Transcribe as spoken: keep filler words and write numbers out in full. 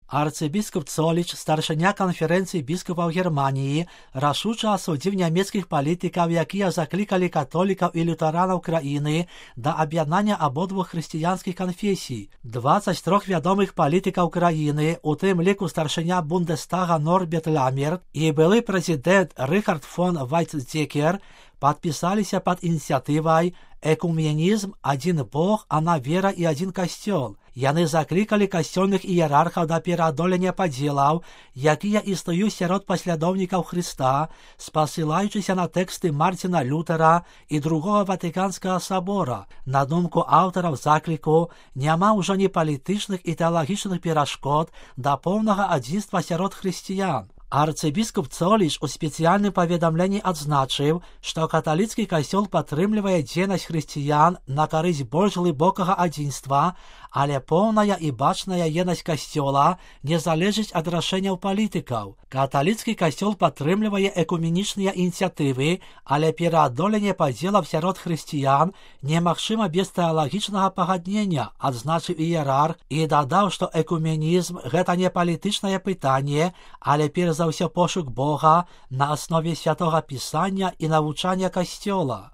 Арцыбіскуп Цоліч, старшыня канферэнцыі біскупаў Германіі, рашуча асудзіў нямецкіх палітыкаў, якія заклікалі католікаў і лютэранаў краіны да аб'яднання абодвух хрысціянскіх канфесій. дваццаць тры вядомых палітыкаў краіны, у тым ліку старшыня Бундестага Норберт Ламерт і былы прэзідэнт Рыхард фон Вайцдзекер, падпісаліся пад ініцыятывай «Экуменізм, адзін Бог, адна вера і адзін касцёл». Яны заклікалі касцёльных іерархаў да пераадолення падзелаў, якія існуюць сярод паслядоўнікаў Хрыста, спасылаючыся на тэксты Марціна Лютера і другога Ватыканскага сабора. На думку аўтараў закліку, няма ўжо ні палітычных і тэалагічных перашкод да поўнага адзінства сярод хрысціян. Арцыбіскуп Цоліч у спецыяльным паведамленні адзначыў, што каталіцкі касцёл падтрымлівае дзейнасць хрысціян на карысць больш глыбокага адзінства, але поўная і бачная еднасць касцёла не залежыць ад рашэнняў палітыкаў. Каталіцкі касцёл падтрымлівае экуменічныя ініцыятывы, але пераадоленне падзелаў сярод хрысціян немагчыма без тэалагічнага пагаднення, адзначыў іерарх і дадаў, што экуменізм – гэта не палітычнае пытанне, але перш за ўсё пошук Бога на аснове святога пісання і навучання касцёла.